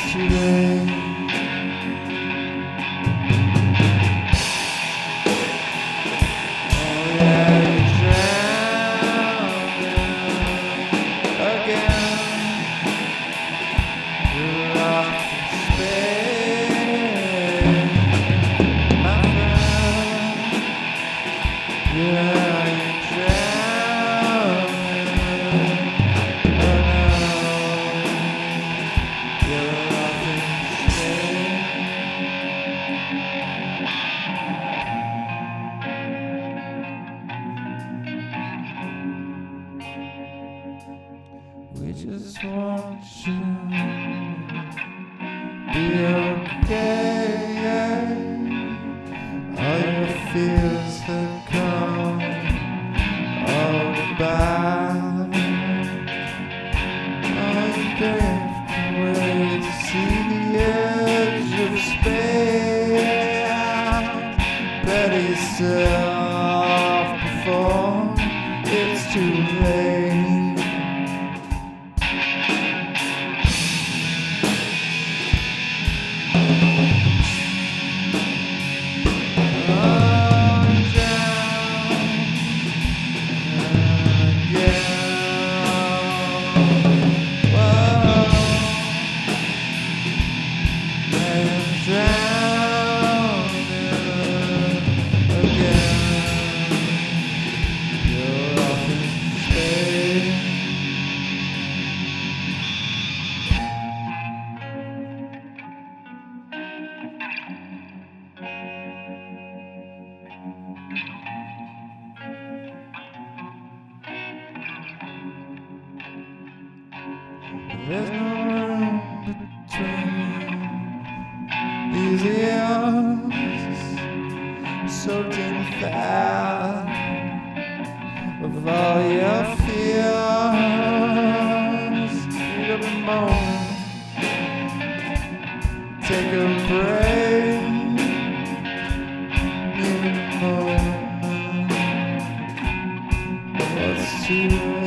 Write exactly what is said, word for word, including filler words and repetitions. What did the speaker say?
too late. Oh yeah, you're drowning again. You're off in space, my friend. Yeah, you're drowning. Oh no, you're off in space. We just want you to be okay. All your fears that come all goodbye. All you drift away to see the edge of space. Pet yourself before it's too late. There's no room between these ears, soaked in fat of all your fears. Need a moment, take a break. Need a moment, what's too